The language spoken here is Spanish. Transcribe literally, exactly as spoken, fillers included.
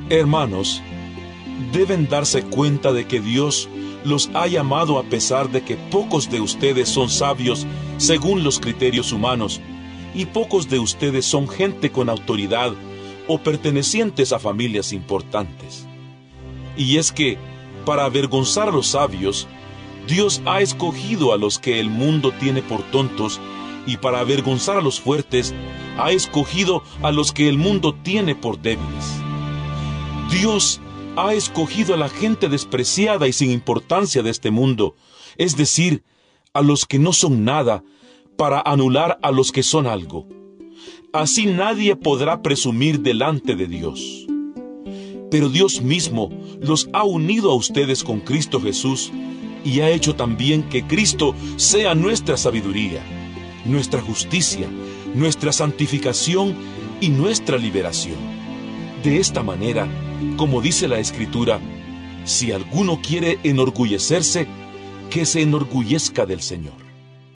Hermanos, deben darse cuenta de que Dios los ha llamado a pesar de que pocos de ustedes son sabios según los criterios humanos, y pocos de ustedes son gente con autoridad o pertenecientes a familias importantes. Y es que, para avergonzar a los sabios, Dios ha escogido a los que el mundo tiene por tontos, y para avergonzar a los fuertes, ha escogido a los que el mundo tiene por débiles. Dios ha escogido a la gente despreciada y sin importancia de este mundo, es decir, a los que no son nada, para anular a los que son algo. Así nadie podrá presumir delante de Dios. Pero Dios mismo los ha unido a ustedes con Cristo Jesús y ha hecho también que Cristo sea nuestra sabiduría, nuestra justicia, nuestra santificación y nuestra liberación. De esta manera, como dice la Escritura, si alguno quiere enorgullecerse, que se enorgullezca del Señor.